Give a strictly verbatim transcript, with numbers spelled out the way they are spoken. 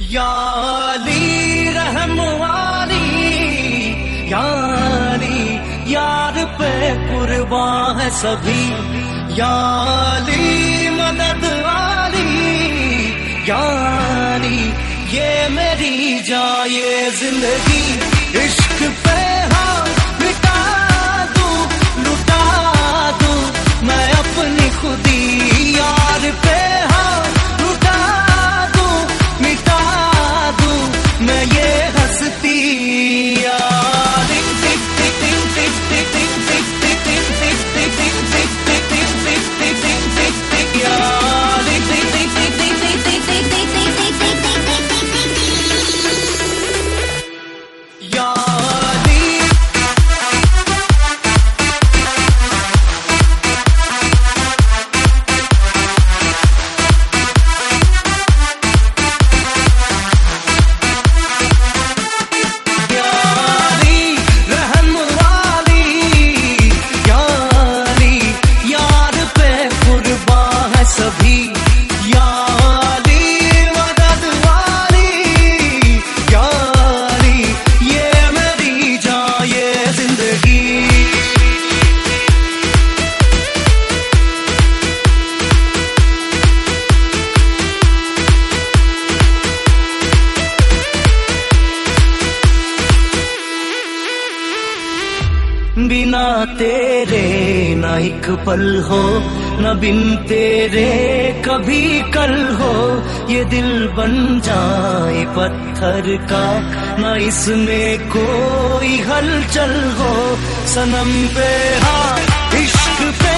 याली रहम वाली, याली यार पे कुर्बान है सभी, याली मदद वाली, याली ये मेरी जान ये जिंदगी। इश्क पे हाँ मिटा दूं लुटा दूं मैं अपनी खुदी, यार पे हाँ लुटा दूं मिटा दूं मैं ये हंसती यार। टिक टिक टिक टिक टिक टिक टिक टिक टिक टिक टिक टिक टिक टिक टिक टिक टिक टिक टिक यार। टिक टिक टिक टिक टिक टिक टिक टिक टिक टिक टिक बिना तेरे ना एक पल हो, न बिन तेरे कभी कल हो। ये दिल बन जाए पत्थर का, न इसमें कोई हलचल हो। सनम पे हाँ इश्क पे